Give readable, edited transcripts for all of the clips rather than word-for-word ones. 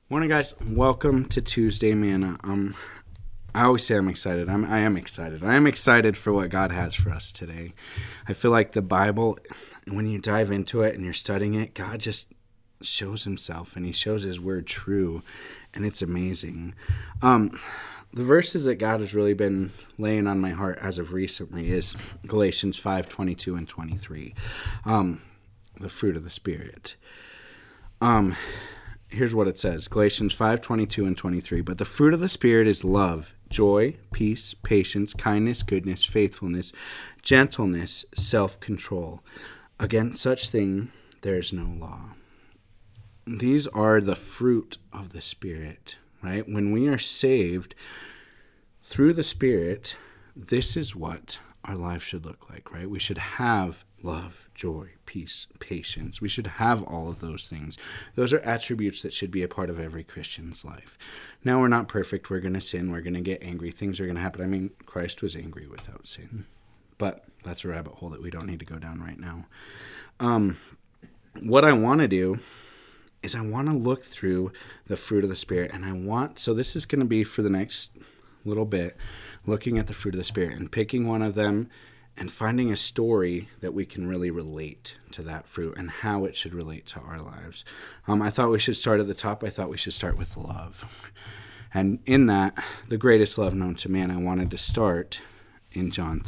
Morning, guys. Welcome to Tuesday Manna. I always say I'm excited. I am excited. I am excited for what God has for us today. I feel like the Bible, when you dive into it and you're studying it, God just shows himself and he shows his word true, and it's amazing. The verses that God has really been laying on my heart as of recently is Galatians 5:22 and 23, the fruit of the Spirit. Here's what it says, Galatians 5:22 and 23. But the fruit of the Spirit is love, joy, peace, patience, kindness, goodness, faithfulness, gentleness, self-control. Against such thing there is no law. These are the fruit of the Spirit, right? When we are saved through the Spirit, this is what our life should look like, right? We should have love, joy, peace, patience. We should have all of those things. Those are attributes that should be a part of every Christian's life. Now, we're not perfect. We're going to sin. We're going to get angry. Things are going to happen. I mean, Christ was angry without sin. But that's a rabbit hole that we don't need to go down right now. What I want to do is I want to look through the fruit of the Spirit. So this is going to be for the next little bit, looking at the fruit of the Spirit and picking one of them and finding a story that we can really relate to that fruit and how it should relate to our lives. I thought we should start at the top. I thought we should start with love. And in that, the greatest love known to man, I wanted to start in John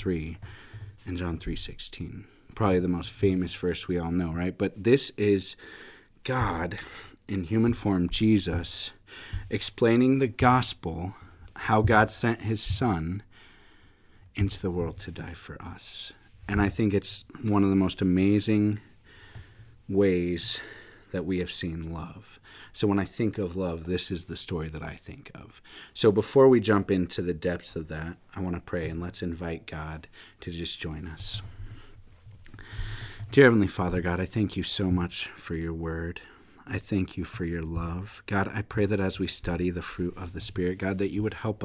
3:16. Probably the most famous verse we all know, right? But this is God in human form, Jesus, explaining the gospel, how God sent his son into the world to die for us. And I think it's one of the most amazing ways that we have seen love. So when I think of love, this is the story that I think of. So before we jump into the depths of that, I want to pray, and let's invite God to just join us. Dear Heavenly Father, God, I thank you so much for your word. I thank you for your love. God, I pray that as we study the fruit of the Spirit, God, that you would help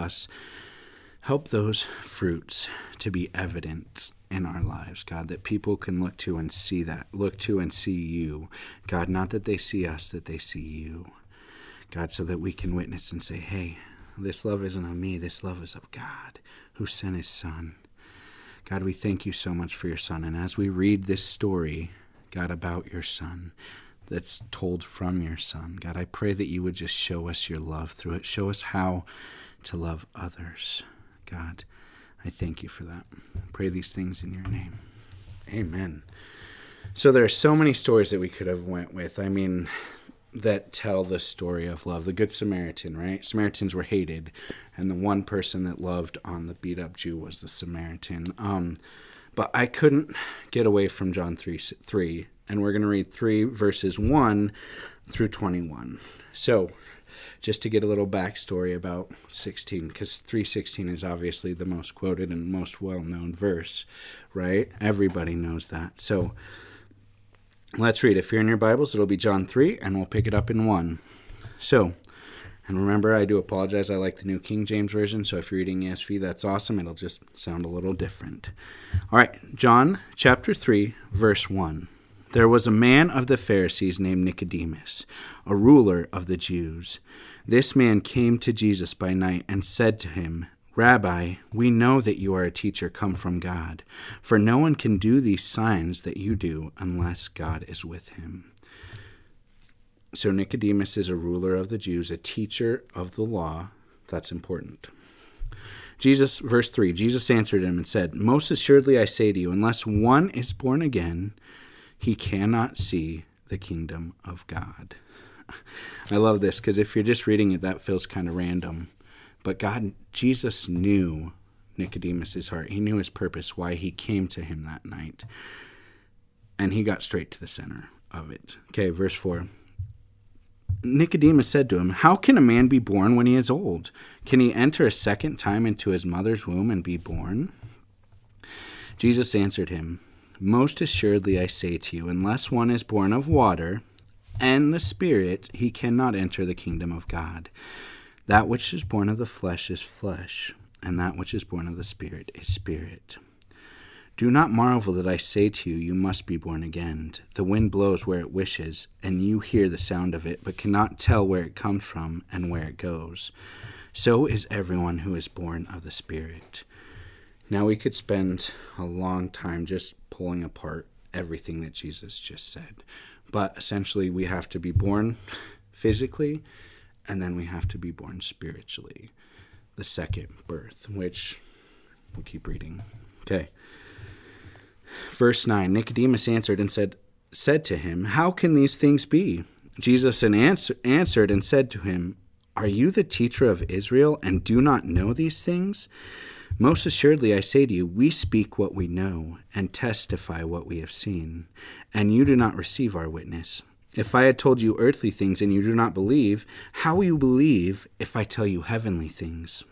those fruits to be evident in our lives, God, that people can look to and see you. God, not that they see us, that they see you. God, so that we can witness and say, hey, this love isn't of me, this love is of God, who sent his son. God, we thank you so much for your son. And as we read this story, God, about your son, that's told from your son, God, I pray that you would just show us your love through it. Show us how to love others. God, I thank you for that. I pray these things in your name. Amen. So there are so many stories that we could have went with. I mean, that tell the story of love. The Good Samaritan, right? Samaritans were hated, and the one person that loved on the beat-up Jew was the Samaritan. But I couldn't get away from John 3, and we're going to read 3 verses 1 through 21. So just to get a little backstory about 16, because 3:16 is obviously the most quoted and most well-known verse, right? Everybody knows that. So let's read. If you're in your Bibles, it'll be John 3, and we'll pick it up in 1. So, and remember, I do apologize. I like the New King James Version, so if you're reading ESV, that's awesome. It'll just sound a little different. All right, John chapter 3, verse 1. There was a man of the Pharisees named Nicodemus, a ruler of the Jews. This man came to Jesus by night and said to him, Rabbi, we know that you are a teacher come from God, for no one can do these signs that you do unless God is with him. So Nicodemus is a ruler of the Jews, a teacher of the law. That's important. Verse 3, Jesus answered him and said, Most assuredly I say to you, unless one is born again, he cannot see the kingdom of God. I love this because if you're just reading it, that feels kind of random. But Jesus knew Nicodemus' heart. He knew his purpose, why he came to him that night. And he got straight to the center of it. Okay, verse 4. Nicodemus said to him, How can a man be born when he is old? Can he enter a second time into his mother's womb and be born? Jesus answered him, Most assuredly I say to you, unless one is born of water and the Spirit, he cannot enter the kingdom of God. That which is born of the flesh is flesh, and that which is born of the Spirit is spirit. Do not marvel that I say to you, you must be born again. The wind blows where it wishes, and you hear the sound of it, but cannot tell where it comes from and where it goes. So is everyone who is born of the Spirit." Now we could spend a long time just pulling apart everything that Jesus just said. But essentially we have to be born physically, and then we have to be born spiritually. The second birth, which we'll keep reading. Okay. Verse 9, Nicodemus answered and said to him, "How can these things be?" Jesus answered and said to him, "Are you the teacher of Israel and do not know these things? Most assuredly I say to you, we speak what we know and testify what we have seen, and you do not receive our witness. If I had told you earthly things and you do not believe, how will you believe if I tell you heavenly things?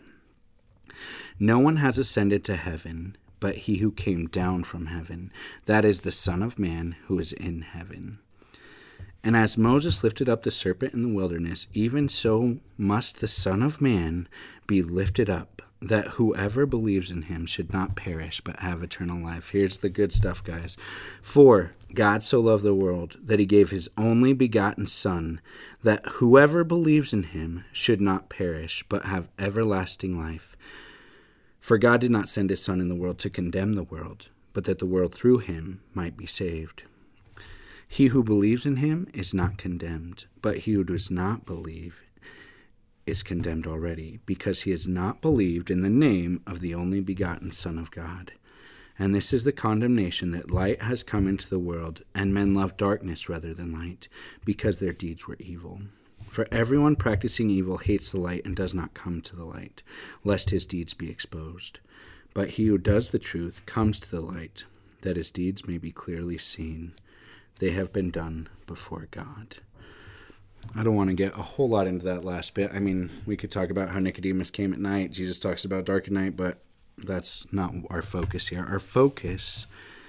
No one has ascended to heaven but he who came down from heaven, that is the Son of Man who is in heaven. And as Moses lifted up the serpent in the wilderness, even so must the Son of Man be lifted up, that whoever believes in him should not perish but have eternal life." Here's the good stuff, guys. "For God so loved the world that he gave his only begotten Son, that whoever believes in him should not perish but have everlasting life. For God did not send his Son in the world to condemn the world, but that the world through him might be saved. He who believes in him is not condemned, but he who does not believe is condemned already, because he has not believed in the name of the only begotten Son of God. And this is the condemnation, that light has come into the world, and men love darkness rather than light, because their deeds were evil. For everyone practicing evil hates the light and does not come to the light, lest his deeds be exposed. But he who does the truth comes to the light, that his deeds may be clearly seen. They have been done before God." I don't want to get a whole lot into that last bit. I mean, we could talk about how Nicodemus came at night. Jesus talks about dark at night, but that's not our focus here. Our focus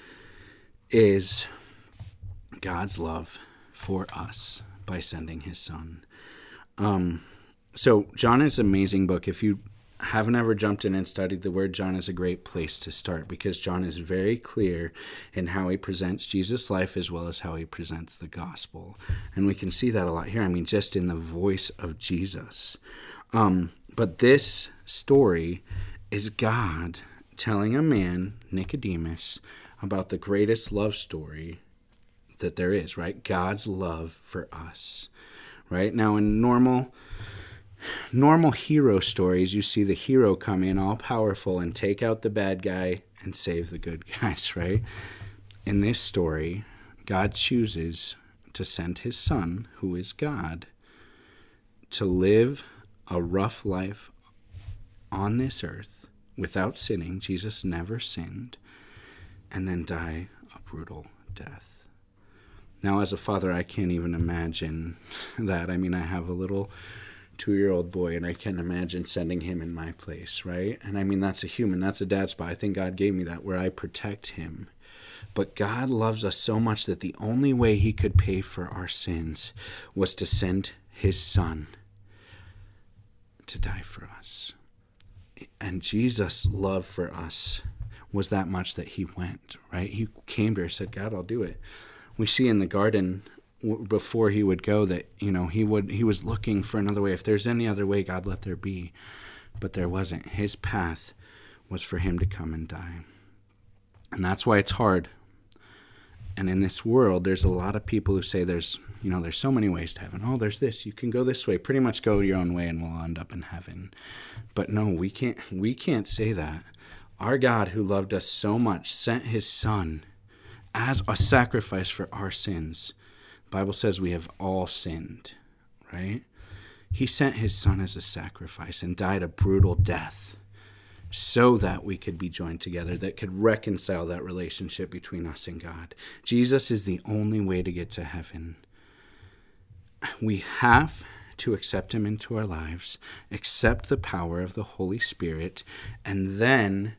is God's love for us by sending his Son. So John is an amazing book. If you haven't ever jumped in and studied the Word, John is a great place to start, because John is very clear in how he presents Jesus' life as well as how he presents the gospel. And we can see that a lot here. I mean, just in the voice of Jesus. But this story is God telling a man, Nicodemus, about the greatest love story that there is, right? God's love for us, right? Now, in normal hero stories, you see the hero come in all powerful and take out the bad guy and save the good guys, right? In this story, God chooses to send his Son, who is God, to live a rough life on this earth without sinning. Jesus never sinned, and then die a brutal death. Now, as a father, I can't even imagine that. I mean, I have a little 2-year-old boy, and I can't imagine sending him in my place, right? And I mean, that's a human, that's a dad spot. I think God gave me that, where I protect him. But God loves us so much that the only way he could pay for our sins was to send his Son to die for us. And Jesus' love for us was that much that he went, right? He came to us and said, "God, I'll do it." We see in the garden, before he would go, that he was looking for another way. If there's any other way, God, let there be. But there wasn't. His path was for him to come and die. And that's why it's hard. And in this world, there's a lot of people who say there's so many ways to heaven. Oh, there's this. You can go this way. Pretty much go your own way and we'll end up in heaven. But no, we can't say that. Our God, who loved us so much, sent his Son as a sacrifice for our sins. The Bible says we have all sinned, right? He sent his Son as a sacrifice and died a brutal death so that we could be joined together, that could reconcile that relationship between us and God. Jesus is the only way to get to heaven. We have to accept him into our lives, accept the power of the Holy Spirit, and then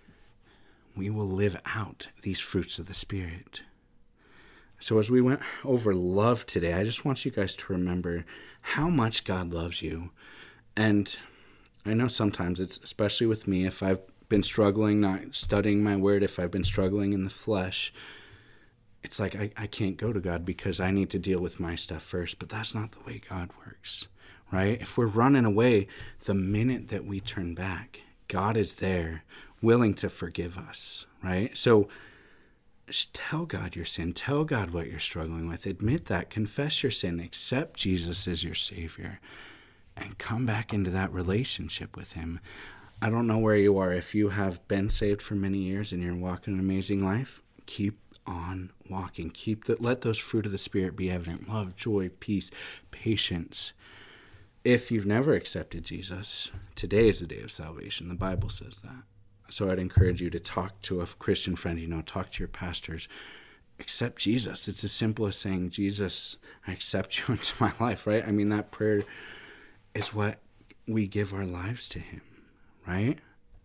we will live out these fruits of the Spirit. So as we went over love today, I just want you guys to remember how much God loves you. And I know sometimes it's, especially with me, if I've been struggling, not studying my word, if I've been struggling in the flesh, it's like I can't go to God because I need to deal with my stuff first. But that's not the way God works, right? If we're running away, the minute that we turn back, God is there willing to forgive us, right? So just tell God your sin. Tell God what you're struggling with. Admit that. Confess your sin. Accept Jesus as your Savior. And come back into that relationship with Him. I don't know where you are. If you have been saved for many years and you're walking an amazing life, keep on walking. Let those fruit of the Spirit be evident. Love, joy, peace, patience. If you've never accepted Jesus, today is the day of salvation. The Bible says that. So I'd encourage you to talk to a Christian friend, talk to your pastors. Accept Jesus. It's as simple as saying, Jesus, I accept you into my life, right? I mean, that prayer is what we give our lives to Him, right?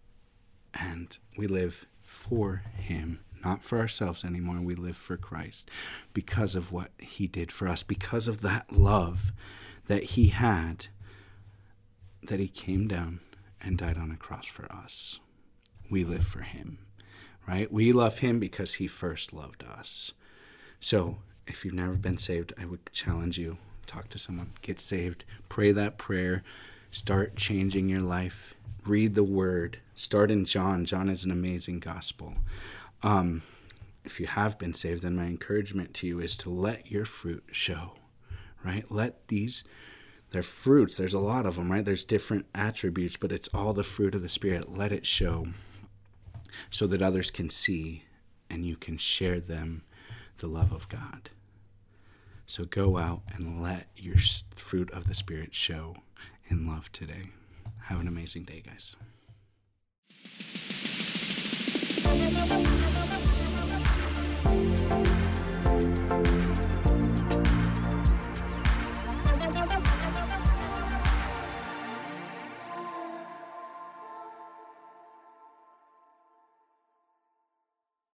And we live for Him, not for ourselves anymore. We live for Christ because of what He did for us, because of that love that He had, that He came down and died on a cross for us. We live for Him, right? We love Him because He first loved us. So if you've never been saved, I would challenge you, talk to someone, get saved, pray that prayer, start changing your life, read the Word, start in John. John is an amazing gospel. If you have been saved, then my encouragement to you is to let your fruit show, right? They're fruits. There's a lot of them, right? There's different attributes, but it's all the fruit of the Spirit. Let it show so that others can see and you can share them the love of God. So go out and let your fruit of the Spirit show in love today. Have an amazing day, guys.